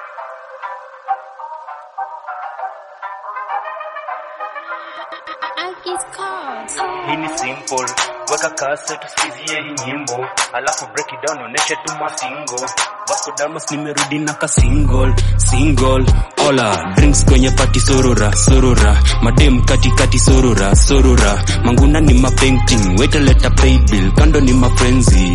Hii ni simple, weka cassette tusikizie hii nyimbo, alafu break it down oneshe tu masingo. Vasco Damas nimerudi na ka single. Ola, drinks kwenye party sorora. Madem katikati sorora. Manguna ni ma painting, wait leta pay bill, kando ni ma frenzy.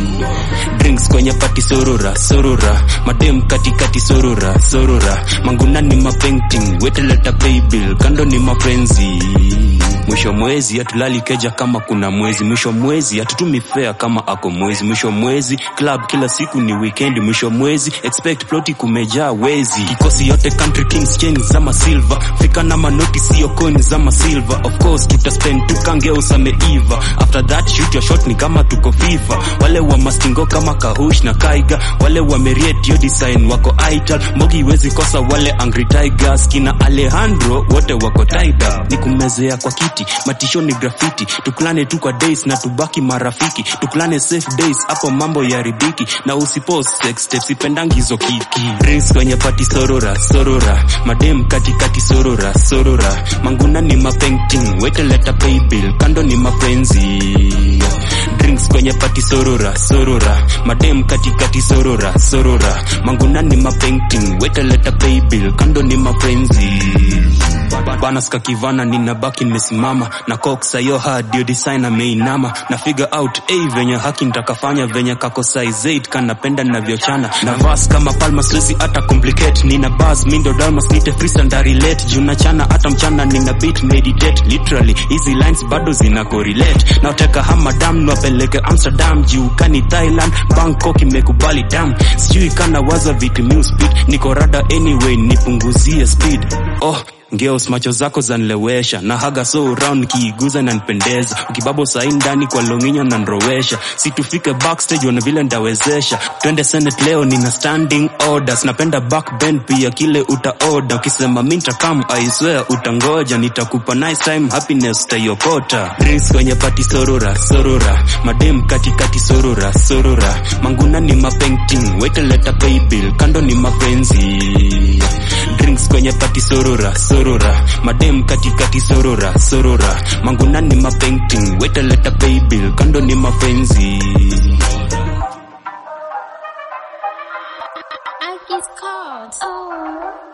Drinks kwenye party sorora. Madem katikati sorora. Manguna ni ma painting, wait leta pay bill, kando ni ma frenzy. Mwisho mwezi atulali keja kama kuna mwezi. Mwisho mwezi atutumi fare kama ako mwezi. Mwisho mwezi club kila siku ni weekend. Mwisho mwezi expect ploti kumejaa wezi. Kikosi yote country kings chain zama silver. Fika na manoti siyo coin zama silver. Of course tutaspend tukange usameiva. After that shoot your shot ni kama tuko FIFA. Wale wa mastingo kama Kahush na Kaiga. Wale wa Meriet yo design wako idol. Mogi wezi kosa wale Angry Tigers. Kina Alejandro wote wako taida. Ni kumezea kwa kiti, matisho ni graffiti. Tukulane tu kwa days na tubaki marafiki. Tukulane safe days, hapo mambo ya ribiki. Na usipost sex steps ipendangi hizo kiki. Drinks kwenye party sorora. Madem katikati sorora. Manguna ni ma painting, wait leta pay bill, kando ni ma frenzy. Drinks kwenye party sorora. Madem katikati sorora. Manguna ni ma painting, wait leta pay bill, kando ni ma frenzy. Bana ska kivana ninabaki nimesimama na koksa yo hard yo designer meinama na figure out venye haki nitakafanya venye kako size 8 kanapenda ninavyochana na verse kama Palma Swezi hata complicate nina buzz mindo Dalmas nite freestyle and relate juna chana hata mchana nina beat meditate literally easy lines bado zina correlate na uteka hamadam nwapeleke Amsterdam jiukani Thailand Bangkok imekubali dam sijui kana waza vitu new speed niko rada anyway nipunguzie speed Girls macho zako zanilewesha na haga so round kiiguza na nipendeza ukibabo sahi ndani kwa longinyo na nrowesha situfike backstage wana vile ndawezesha twende Senate leo nina standing orders napenda backbend pia kile utaorder ukisema minta come I swear utangoja nitakupa nice time happiness tayokota drinks kwenye party sorora madem katikati sorora manguna ni ma painting wait leta pay bill kando ni ma frenzy drinks kwenye party sorora madem katikati sorora manguna ni ma painting wait leta pay bill kando ni ma frenzy I get caught.